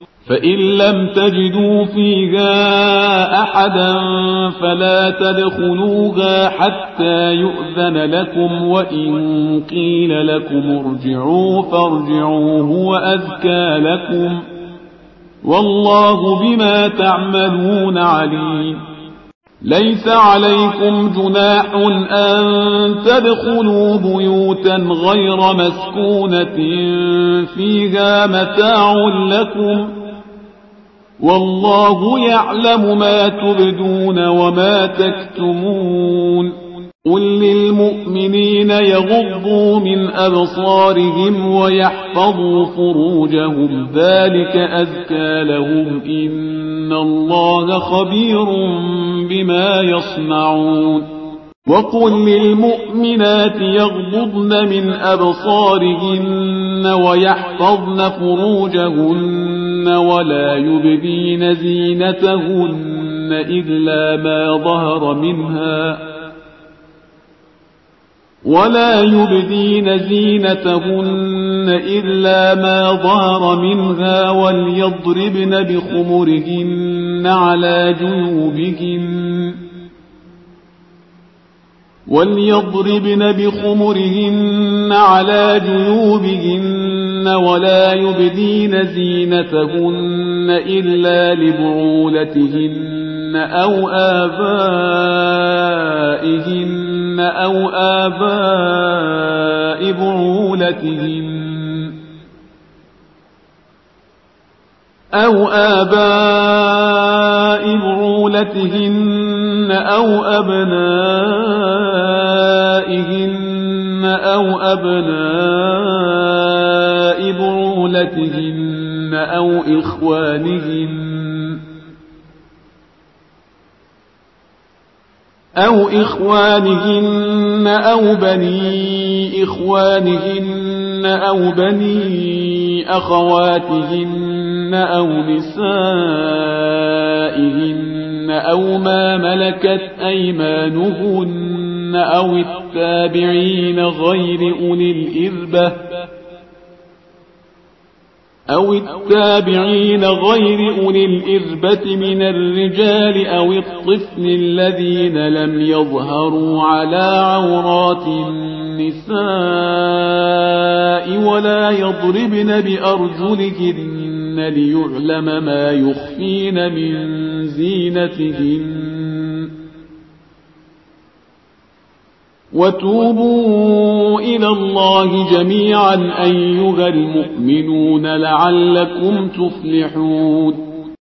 فإن لم تجدوا فيها أحدا فلا تدخلوها حتى يؤذن لكم، وإن قيل لكم ارجعوا فارجعوا هو أزكى لكم، والله بما تعملون عليم. ليس عليكم جناح أن تدخلوا بيوتا غير مسكونة فيها متاع لكم، والله يعلم ما تبدون وما تكتمون. قل للمؤمنين يغضوا من أبصارهم ويحفظوا فروجهم ذلك أزكى لهم إن الله خبير بما يصنعون. وقل للمؤمنات يغضضن من أبصارهن ويحفظن فروجهن ولا يبدين زينتهن إلا ما ظهر منها وليضربن بخمرهن على جيوبهن ولا يبدين زينتهن إلا لبعولتهن أو آباء بعولتهن أو أبنائهن أو أبناء بعولتهن أو إخوانهن أو بني إخوانهن أو بني أخواتهن أو نسائهن أو ما ملكت أيمانهن أو التابعين غير أولي الإربة من الرجال أو الطفل الذين لم يظهروا على عورات النساء ولا يضربن بأرجلهن ليعلم ما يخفين من زينتهن. وتوبوا إلى الله جميعا أيها المؤمنون لعلكم تفلحون.